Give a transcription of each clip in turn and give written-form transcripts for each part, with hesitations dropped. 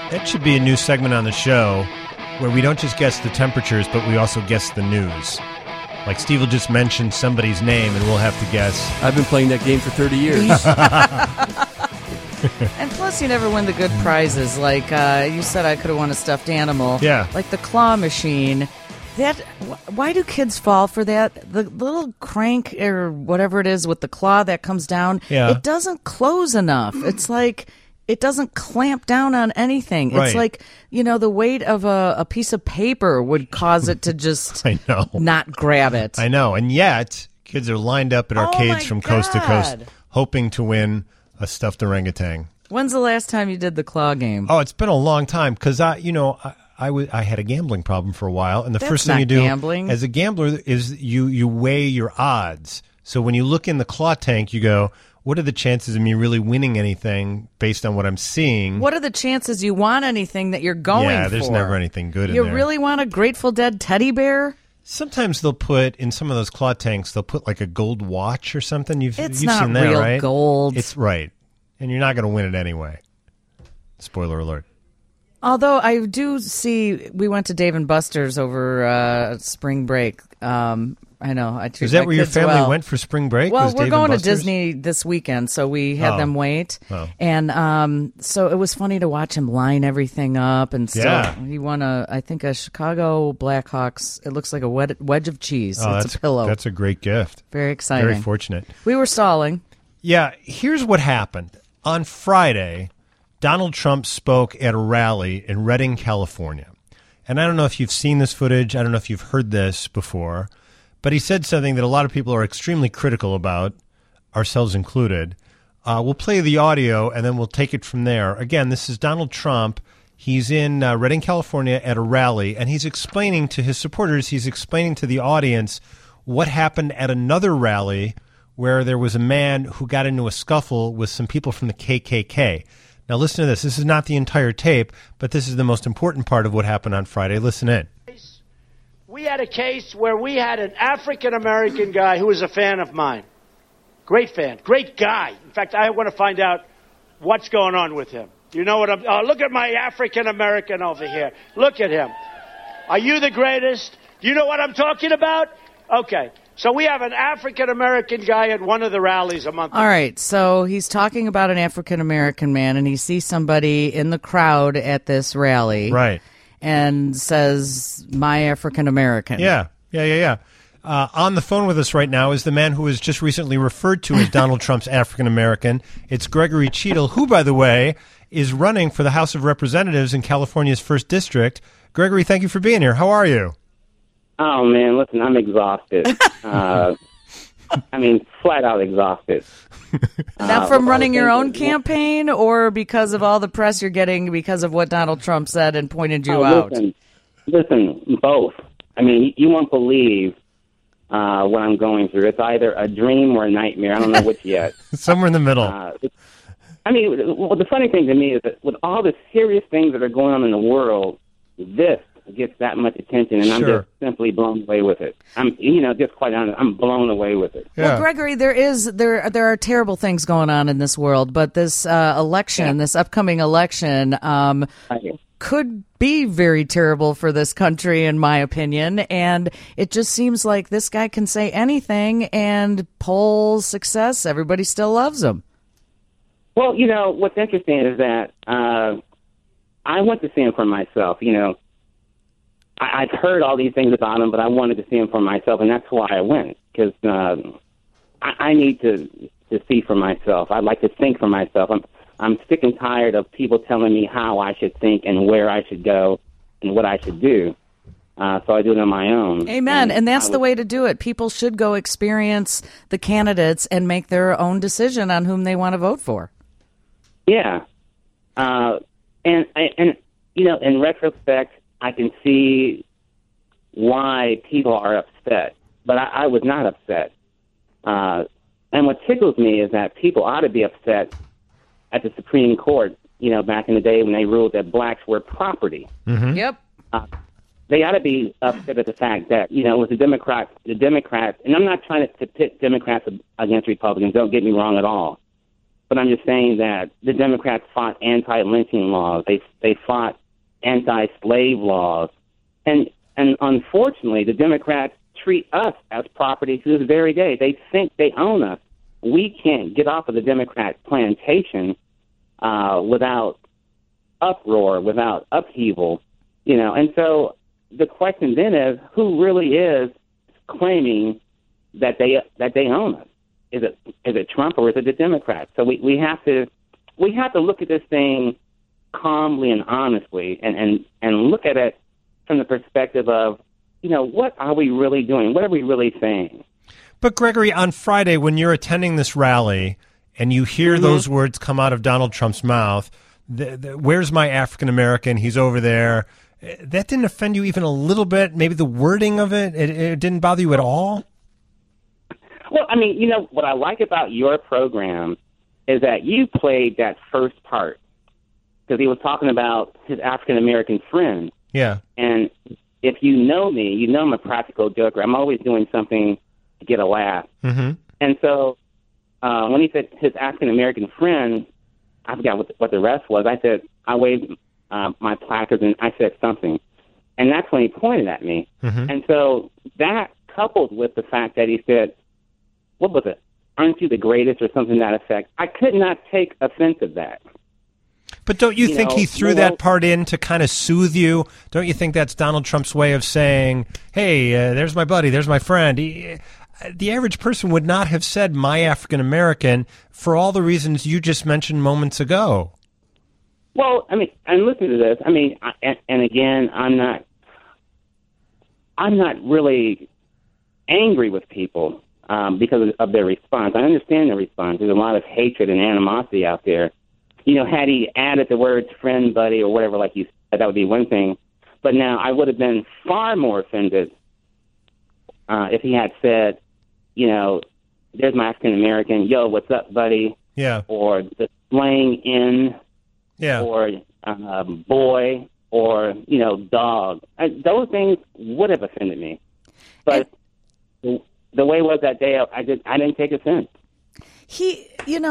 That should be a new segment on the show where we don't just guess the temperatures, but we also guess the news. Like Steve will just mention somebody's name and we'll have to guess. I've been playing that game for 30 years. And plus, you never win the good prizes. Like you said, I could have won a stuffed animal. Yeah. Like the claw machine. Why do kids fall for that? The little crank or whatever it is with the claw that comes down, it doesn't close enough. It's like it doesn't clamp down on anything. Right. It's like, the weight of a piece of paper would cause it to just I know. not grab it. I know. And yet, kids are lined up at arcades from coast to coast hoping to win a stuffed orangutan. When's the last time you did the claw game? Oh, it's been a long time because I had a gambling problem for a while, and the That's first thing not you do gambling. as a gambler is you weigh your odds. So when you look in the claw tank, you go, what are the chances of me really winning anything based on what I'm seeing? What are the chances you want anything that you're going for? Yeah, there's never anything good in You there. really want a Grateful Dead teddy bear? Sometimes they'll put, in some of those claw tanks, they'll put like a gold watch or something. You've It's seen not that, real right? gold. It's right. And you're not going to win it anyway. Spoiler alert. Although I do see, we went to Dave & Buster's over spring break. I know. I treat Is that my where your kids family well. went for spring break? Well, was we're Dave & going to Buster's? Disney this weekend, so we had them wait. Oh. And so it was funny to watch him line everything up. And still, he won I think a Chicago Blackhawks. It looks like a wedge of cheese. Oh, it's a pillow. That's a great gift. Very exciting. Very fortunate. We were stalling. Yeah, here's what happened. On Friday, Donald Trump spoke at a rally in Redding, California. And I don't know if you've seen this footage. I don't know if you've heard this before. But he said something that a lot of people are extremely critical about, ourselves included. We'll play the audio, and then we'll take it from there. Again, this is Donald Trump. He's in Redding, California at a rally, and he's explaining to his supporters, he's explaining to the audience what happened at another rally where there was a man who got into a scuffle with some people from the KKK. Now, listen to this. This is not the entire tape, but this is the most important part of what happened on Friday. Listen in. We had a case where we had an African-American guy who was a fan of mine. Great fan. Great guy. In fact, I want to find out what's going on with him. You know what look at my African-American over here. Look at him. Are you the greatest? Do you know what I'm talking about? Okay. So we have an African-American guy at one of the rallies a month ago. All right. So he's talking about an African-American man, and he sees somebody in the crowd at this rally. Right. And says, my African-American. Yeah. On the phone with us right now is the man who was just recently referred to as Donald Trump's African-American. It's Gregory Cheadle, who, by the way, is running for the House of Representatives in California's 1st District. Gregory, thank you for being here. How are you? Oh, man, listen, I'm exhausted. Flat out exhausted. Now from running your own campaign or because of all the press you're getting because of what Donald Trump said and pointed you out? Listen, both. You won't believe what I'm going through. It's either a dream or a nightmare. I don't know which yet. Somewhere in the middle. The funny thing to me is that with all the serious things that are going on in the world, this gets that much attention, and I'm just simply blown away with it. Just quite honest, I'm blown away with it. Yeah. Well, Gregory, there are terrible things going on in this world, but this election, this upcoming election, could be very terrible for this country, in my opinion. And it just seems like this guy can say anything, and poll success, everybody still loves him. Well, what's interesting is that I went to see him for myself. I've heard all these things about him, but I wanted to see him for myself, and that's why I went, because I need to see for myself. I'd like to think for myself. I'm sick and tired of people telling me how I should think and where I should go and what I should do. So I do it on my own. Amen. And that's the way to do it. People should go experience the candidates and make their own decision on whom they want to vote for. Yeah. And in retrospect, I can see why people are upset, but I was not upset. And what tickles me is that people ought to be upset at the Supreme Court, back in the day when they ruled that blacks were property. Mm-hmm. Yep. They ought to be upset at the fact that, it was the Democrats, and I'm not trying to pit Democrats against Republicans, don't get me wrong at all. but I'm just saying that the Democrats fought anti-lynching laws. They fought anti-slave laws. And unfortunately, the Democrats treat us as property to this very day. They think they own us. We can't get off of the Democrat plantation without uproar, without upheaval, And so the question then is, who really is claiming that they own us? Is it Trump or is it the Democrats? So we have to look at this thing calmly and honestly, and look at it from the perspective of, what are we really doing? What are we really saying? But Gregory, on Friday, when you're attending this rally and you hear those words come out of Donald Trump's mouth, where's my African American? He's over there. That didn't offend you even a little bit? Maybe the wording of it didn't bother you at all? Well, I mean, what I like about your program is that you played that first part because he was talking about his African American friend. Yeah. And if you know me, you know I'm a practical joker. I'm always doing something to get a laugh. Mm-hmm. And so when he said his African American friend, I forgot what the rest was. I said, I waved my placard and I said something. And that's when he pointed at me. Mm-hmm. And so that coupled with the fact that he said, what was it? Aren't you the greatest or something to that effect? I could not take offense of that. But don't you think he threw that part in to kind of soothe you? Don't you think that's Donald Trump's way of saying, hey, there's my buddy, there's my friend? The average person would not have said my African American for all the reasons you just mentioned moments ago. Well, I mean, and listen to this. I mean, and again, I'm not really angry with people because of their response. I understand their response. There's a lot of hatred and animosity out there. Had he added the words friend, buddy, or whatever, like you said, that would be one thing. But now I would have been far more offended if he had said, there's my African American, yo, what's up, buddy? Yeah. Or the slang in, yeah. Or boy, or, dog. Those things would have offended me. But the way it was that day, I didn't take offense. He,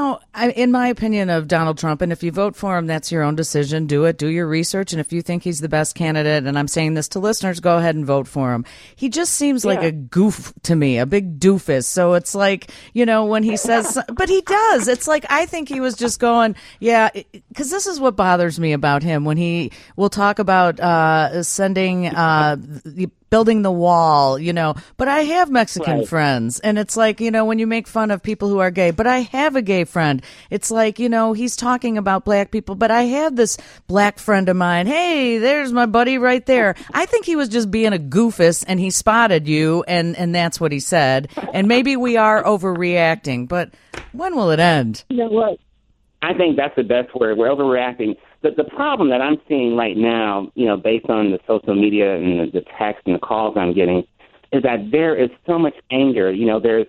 in my opinion of Donald Trump, and if you vote for him, that's your own decision. Do it. Do your research. And if you think he's the best candidate, and I'm saying this to listeners, go ahead and vote for him. He just seems like a goof to me, a big doofus. So it's like, when he says, but he does. It's like, I think he was just going, yeah, because this is what bothers me about him when he will talk about sending building the wall, but I have Mexican friends. And it's like, when you make fun of people who are gay, but I have a gay friend. It's like, he's talking about black people, but I have this black friend of mine. Hey, there's my buddy right there. I think he was just being a goofus and he spotted you and that's what he said. And maybe we are overreacting, but when will it end? You know what? I think that's the best word. We're overreacting. The problem that I'm seeing right now, based on the social media and the text and the calls I'm getting, is that there is so much anger. There's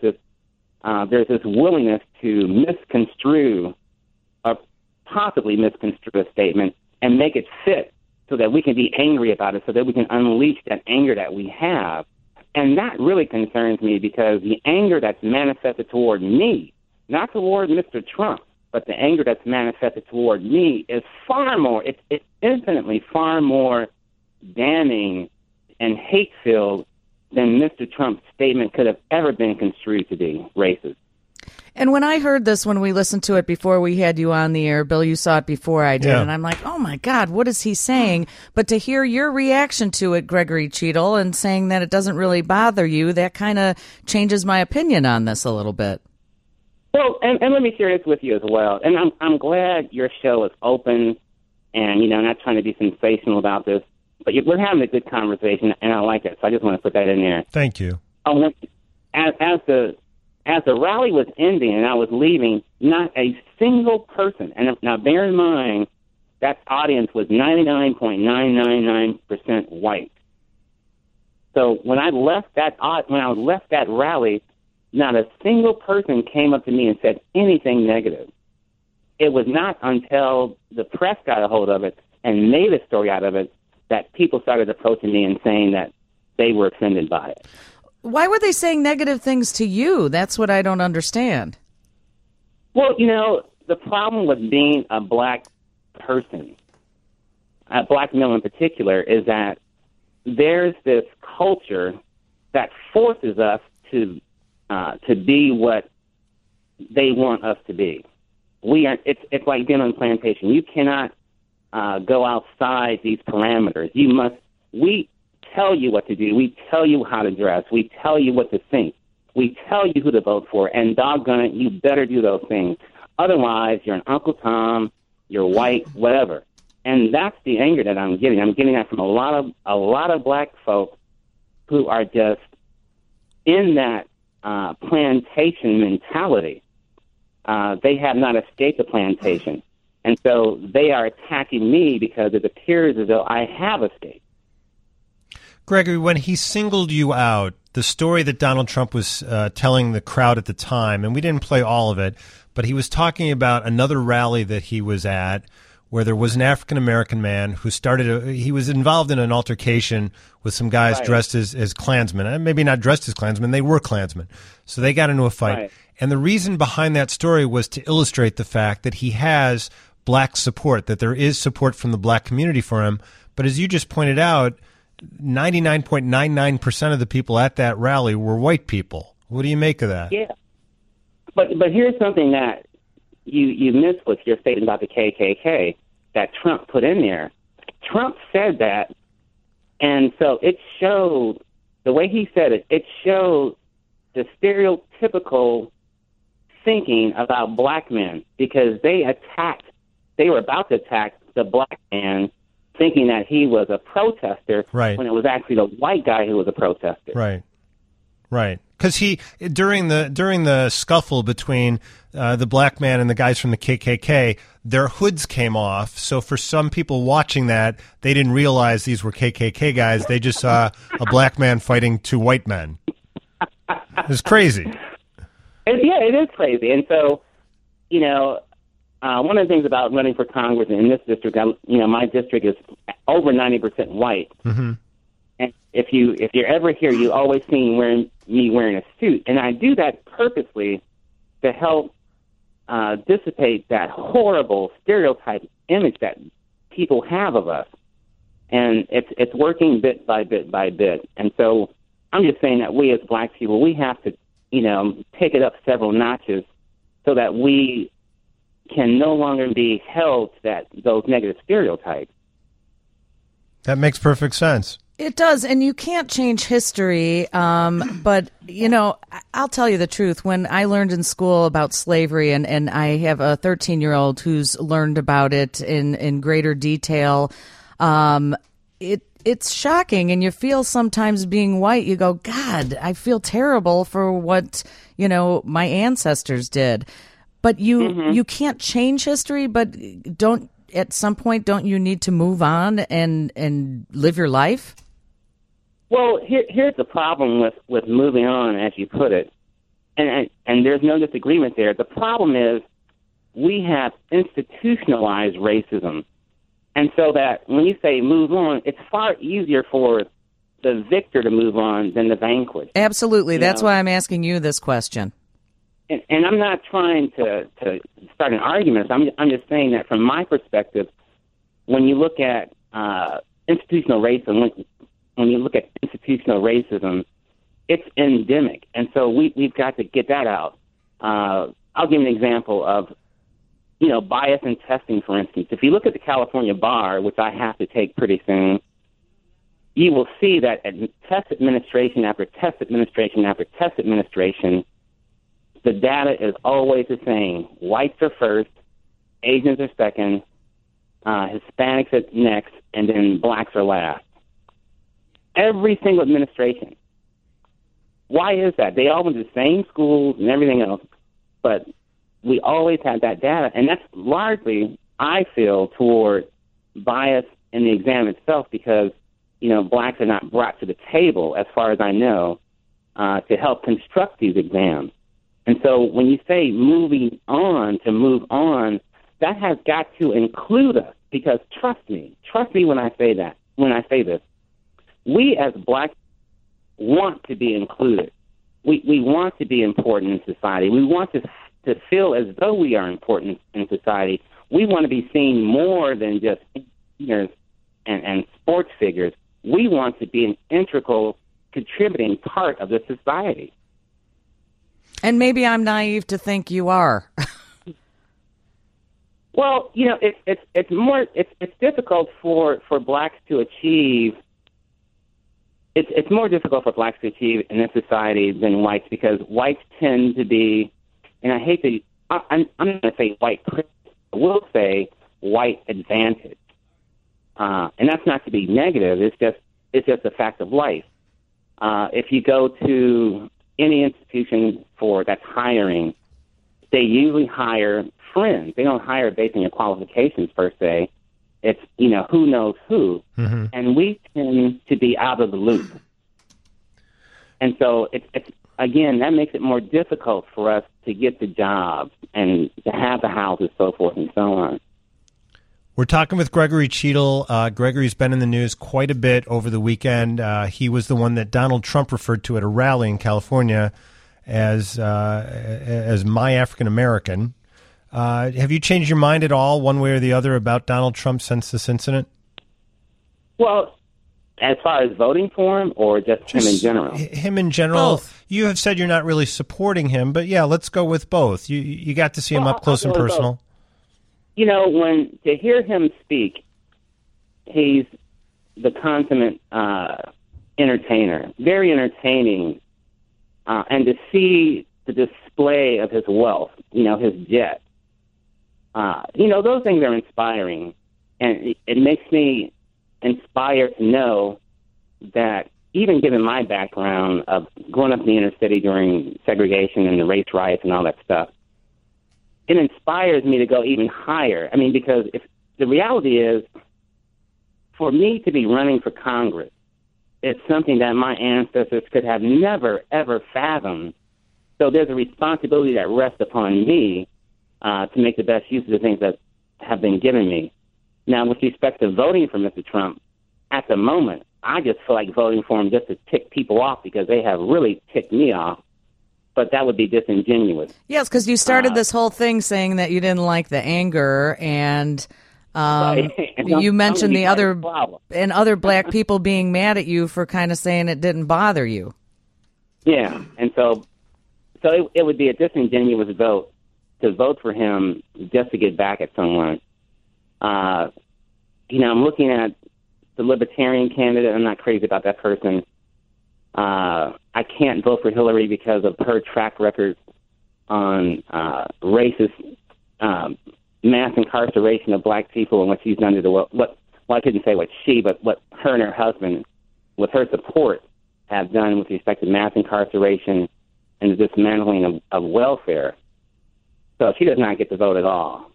this willingness to misconstrue or possibly misconstrue a statement and make it fit so that we can be angry about it, so that we can unleash that anger that we have. And that really concerns me because the anger that's manifested toward me, not toward Mr. Trump, but the anger that's manifested toward me is far more, it's infinitely far more damning and hate-filled than Mr. Trump's statement could have ever been construed to be racist. And when I heard this, when we listened to it before we had you on the air, Bill, you saw it before I did, and I'm like, oh my God, what is he saying? But to hear your reaction to it, Gregory Cheadle, and saying that it doesn't really bother you, that kind of changes my opinion on this a little bit. Well, and let me share this with you as well. And I'm glad your show is open and, I'm not trying to be sensational about this, but we're having a good conversation, and I like it. So I just want to put that in there. Thank you. As the rally was ending and I was leaving, not a single person, and now bear in mind that audience was 99.999% white. So when I left that rally, not a single person came up to me and said anything negative. It was not until the press got a hold of it and made a story out of it that people started approaching me and saying that they were offended by it. Why were they saying negative things to you? That's what I don't understand. Well, the problem with being a black person, a black male in particular, is that there's this culture that forces us to be what they want us to be. We are. It's like being on a plantation. You cannot go outside these parameters. You must. We tell you what to do. We tell you how to dress. We tell you what to think. We tell you who to vote for. And doggone it, you better do those things. Otherwise, you're an Uncle Tom. You're white, whatever. And that's the anger that I'm getting. I'm getting that from a lot of black folks who are just in that plantation mentality. They have not escaped the plantation. And so they are attacking me because it appears as though I have escaped. Gregory, when he singled you out, the story that Donald Trump was telling the crowd at the time, and we didn't play all of it, but he was talking about another rally that he was at where there was an African-American man who he was involved in an altercation with some guys dressed as Klansmen. Maybe not dressed as Klansmen, they were Klansmen. So they got into a fight. Right. And the reason behind that story was to illustrate the fact that he has black support, that there is support from the black community for him. But as you just pointed out, 99.99% of the people at that rally were white people. What do you make of that? Yeah. But here's something that you missed with your statement about the KKK that Trump put in there. Trump said that, and so it showed, the way he said it, it showed the stereotypical thinking about black men, because they were about to attack the black man thinking that he was a protester, right, when it was actually the white guy who was a protester. Right. Because during the scuffle between the black man and the guys from the KKK, their hoods came off. So for some people watching that, they didn't realize these were KKK guys. They just saw a black man fighting two white men. It's crazy. It is crazy. And so, one of the things about running for Congress in this district, my district is over 90% white. Mm-hmm. And if you're ever here, you always see me wearing a suit. And I do that purposely to help dissipate that horrible stereotype image that people have of us. And it's working bit by bit by bit. And so I'm just saying that we as black people, we have to, take it up several notches so that we can no longer be held to those negative stereotypes. That makes perfect sense. It does, and you can't change history, but, I'll tell you the truth. When I learned in school about slavery, and I have a 13-year-old who's learned about it in greater detail, it's shocking, and you feel sometimes being white, you go, God, I feel terrible for what, my ancestors did. But you can't change history, but at some point, don't you need to move on and live your life? Well, here's the problem with moving on, as you put it, and there's no disagreement there. The problem is we have institutionalized racism, and so that when you say move on, it's far easier for the victor to move on than the vanquished. Absolutely. That's why I'm asking you this question. And I'm not trying to start an argument. I'm just saying that from my perspective, when you look at institutional racism, it's endemic, and so we've got to get that out. I'll give you an example of, bias in testing, for instance. If you look at the California bar, which I have to take pretty soon, you will see that at test administration after test administration after test administration, the data is always the same. Whites are first, Asians are second, Hispanics are next, and then blacks are last. Every single administration. Why is that? They all went to the same schools and everything else, but we always had that data, and that's largely, I feel, toward bias in the exam itself because, blacks are not brought to the table, as far as I know, to help construct these exams. And so when you say moving on to move on, that has got to include us, because trust me when I say this, we as blacks want to be included. We want to be important in society. We want to to feel as though we are important in society. We want to be seen more than just entertainers and sports figures. We want to be an integral, contributing part of the society. And maybe I'm naive to think you are. Well, it's difficult for blacks to achieve. It's more difficult for blacks to achieve in this society than whites, because whites tend to be, and I hate to, I'm going to say white privilege. I will say white advantage, and that's not to be negative. It's just a fact of life. If you go to any institution that's hiring, they usually hire friends. They don't hire based on your qualifications per se. It's, who knows who. Mm-hmm. And we tend to be out of the loop. And so it's again, that makes it more difficult for us to get the jobs and to have the houses, so forth and so on. We're talking with Gregory Cheadle. Gregory's been in the news quite a bit over the weekend. He was the one that Donald Trump referred to at a rally in California as my African American. Have you changed your mind at all, one way or the other, about Donald Trump since this incident? Well, as far as voting for him, or just him in general? Him in general. Both. You have said you're not really supporting him, but yeah, let's go with both. You got to see him up close and personal. Both. To hear him speak, he's the consummate entertainer, very entertaining, and to see the display of his wealth, his jet, those things are inspiring, and it makes me inspired to know that even given my background of growing up in the inner city during segregation and the race riots and all that stuff, it inspires me to go even higher. I mean, because if the reality is, for me to be running for Congress, it's something that my ancestors could have never, ever fathomed. So there's a responsibility that rests upon me to make the best use of the things that have been given me. Now, with respect to voting for Mr. Trump, at the moment, I just feel like voting for him just to tick people off, because they have really ticked me off. But that would be disingenuous. Yes, because you started this whole thing saying that you didn't like the anger, and you mentioned the other black people being mad at you for kind of saying it didn't bother you. Yeah, and so it would be a disingenuous vote to vote for him just to get back at someone. I'm looking at the Libertarian candidate. I'm not crazy about that person. I can't vote for Hillary because of her track record on racist mass incarceration of black people and what she's done to the I couldn't say what she, but what her and her husband, with her support, have done with respect to mass incarceration and the dismantling of welfare. So she does not get to vote at all.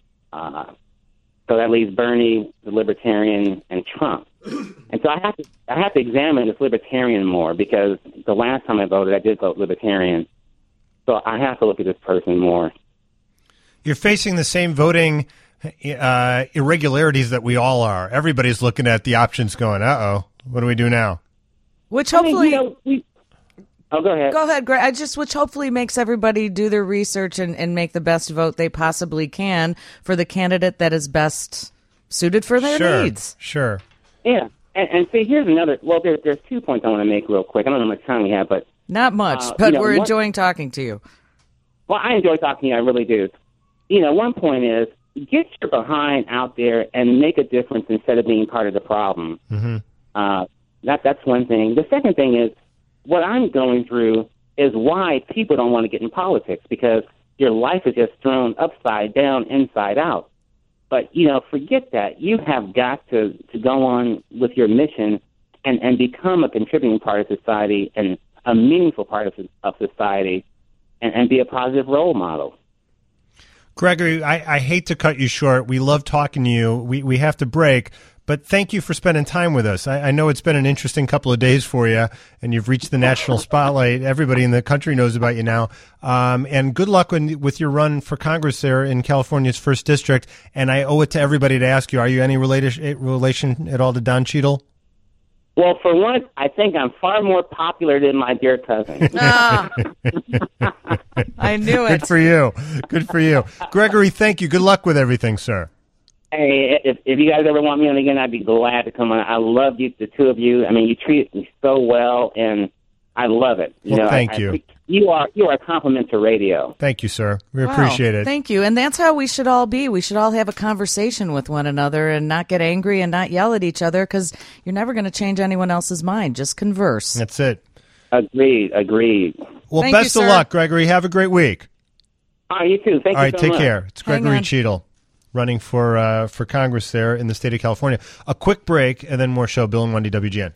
So that leaves Bernie, the Libertarian, and Trump. And so I have to examine this Libertarian more, because the last time I voted, I did vote Libertarian. So I have to look at this person more. You're facing the same voting irregularities that we all are. Everybody's looking at the options going, uh-oh, what do we do now? Which hopefully... go ahead. Go ahead, Greg. Which hopefully makes everybody do their research and make the best vote they possibly can for the candidate that is best suited for their needs. Sure. Yeah. And see, here's another... Well, there's 2 points I want to make real quick. I don't know how much time we have, but... Not much, but we're enjoying talking to you. Well, I enjoy talking to you. I really do. One point is, get your behind out there and make a difference instead of being part of the problem. Mm-hmm. That's one thing. The second thing is, what I'm going through is why people don't want to get in politics, because your life is just thrown upside down, inside out. But, forget that. You have got to go on with your mission and become a contributing part of society and a meaningful part of society and be a positive role model. Gregory, I hate to cut you short. We love talking to you. We have to break, but thank you for spending time with us. I know it's been an interesting couple of days for you, and you've reached the national spotlight. Everybody in the country knows about you now. And good luck with your run for Congress there in California's 1st District. And I owe it to everybody to ask you, are you any relation at all to Don Cheadle? Well, for once, I think I'm far more popular than my dear cousin. Ah, I knew it. Good for you. Good for you. Gregory, thank you. Good luck with everything, sir. Hey, if you guys ever want me on again, I'd be glad to come on. I love you, the two of you. I mean, you treat me so well, and I love it. Thank you. You are a compliment to radio. Thank you, sir. We Wow. appreciate it. Thank you. And that's how we should all be. We should all have a conversation with one another and not get angry and not yell at each other, because you're never going to change anyone else's mind. Just converse. That's it. Agreed. Well, Thank you, best of sir. luck, Gregory. Have a great week. All right, you too. Thank All you right, so take much. care. It's Hang Gregory on. Cheadle running for Congress there in the state of California. A quick break and then more show. Bill and Wendy, WGN.